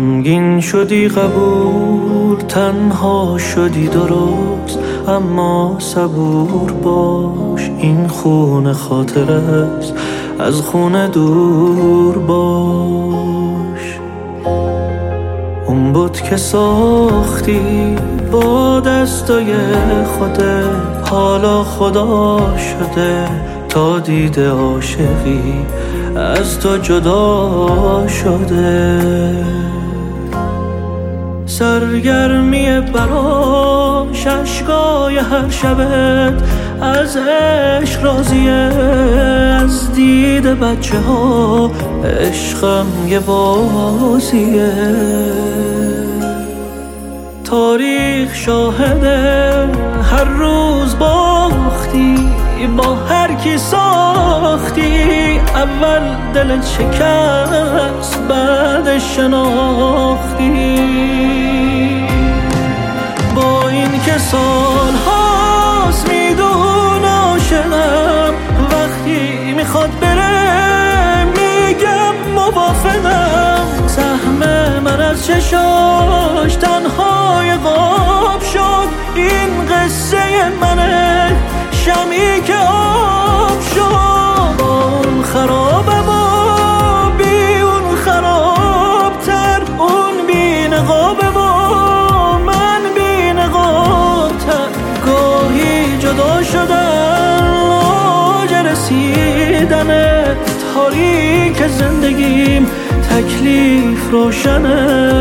غمگین شدی قبول، تنها شدی درست، اما صبور باش، این خون خاطر است، از خون دور باش. اون بود که ساختی با دستای خودت، حالا خدا شده تا دیده عاشقی از تو جدا شده. سرگرمی براش اشکای هر شبت، از عشق راضیه، از دید بچه ها عشقم یه بازیه. تاریخ شاهده هر روز باختی، با هر کی ساختی، اول دلت شکست بعد شناختی. با این که سال هاست میدون عاشقم، وقتی میخواد بره میگم موافقم. سهم من از چشاش تنهای غاب شد، این قصه منه، شمی که آب شد. اون خرابه و بی اون خرابتر، اون بی نقابه و من بی نقابتر. گاهی جدا شدن اوج رسیدنه، تاریک زندگیم تکلیف روشنه.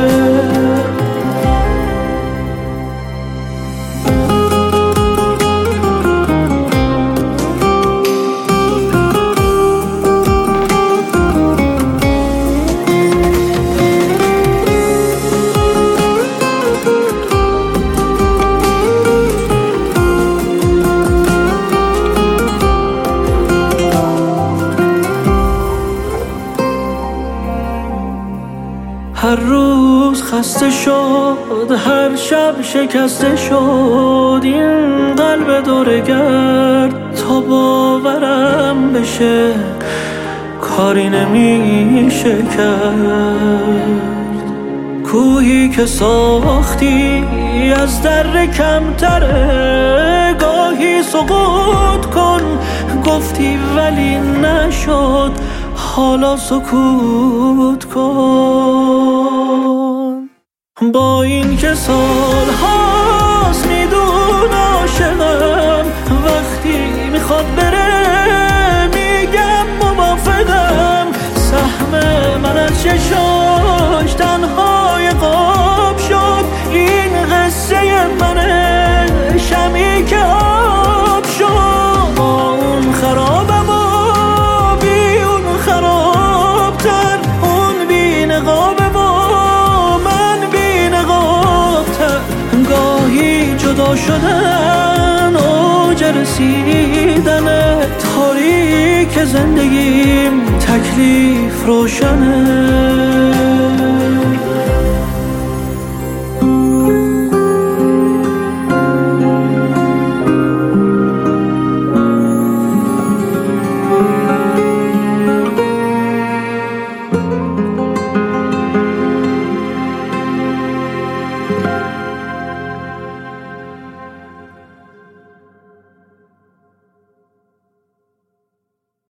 هر روز خسته شد، هر شب شکسته شد، این قلب دوره گرد تا باورم بشه کاری نمیشه کرد. کوهی که ساختی از در کمتره، گاهی سقوط کن گفتی ولی نشد، حالا سکوت کن. با این که سال هاست میدون عاشقم، وقتی میخواد بره میگم موافقم. سهم من از چشاش تنهای غاب شد، این قصه منه، شمی که آب شد. اون خرابه جدا شدن اوج رسیدن، تاریک زندگیم تکلیف روشنه.